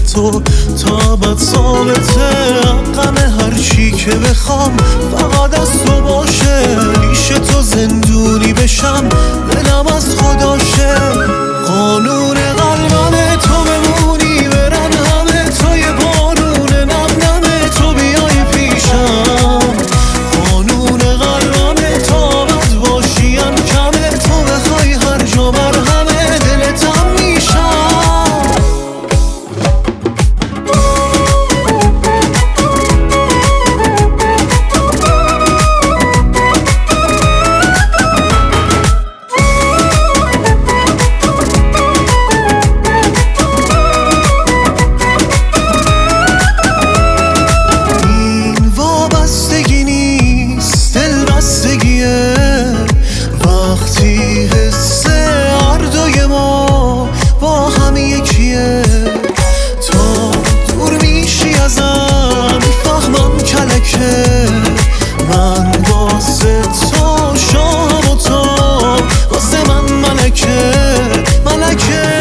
تو تا ابد ثابته. غم هر چی که بخوام فقط از تو باشه. پیش تو زندونی بشم دلم از خداشه. قانون قلبم تو بمونی برن همه تا یه بارون نم نمه تو بیای پیشم. قانون قلبم تا ابد باشیم کمه تو بخوای هر جا مرهمه دلتم میشم. این وابستگی نیست دلبستگیه. وقتی حس هر دوی ما با هم یکیه. تا دور میشی ازم میفهمم کلکه. من واسه تو شاهم و تو واسه من ملکه ملکه.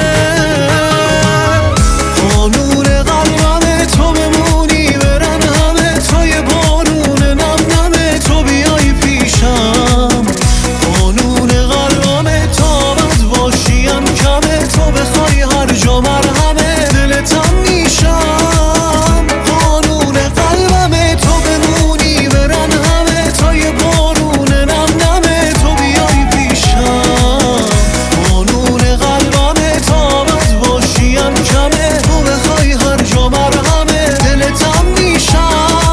قانون قلبم تو بمونی برن همه تا یه بارون نم نمه تو بیای پیشم. قانون قلبم تا ابد باشیم کمه تو بخوای هر جا مرهمه دلتم میشم. قانون قلبم تو بمونی برن همه تا یه بارون نم نمه تو بیای پیشم. قانون قلبم تا ابد باشیم کمه تو بخوای هر جا مرهمه دلتم میشم.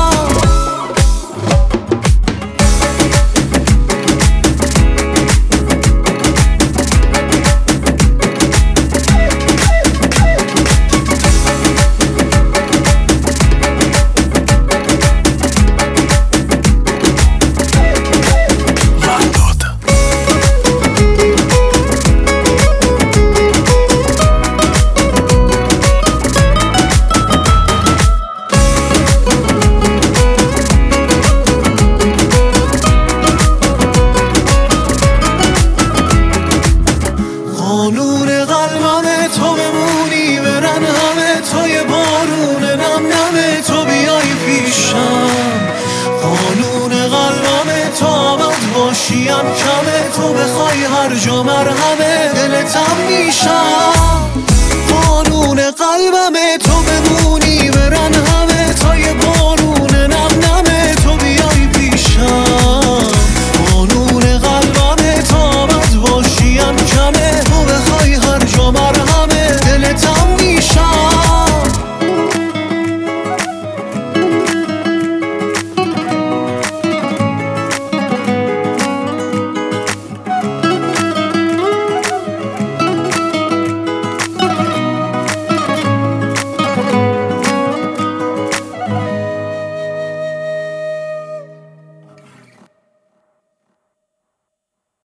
قانون قلبم تو بمونی برن همه تا یه بارون نم نمه تو بیای پیشم. قانون قلبم تا ابد باشیم کمه تو بخوای هر جا مرهمه دلتم میشم. قانون قلبم تو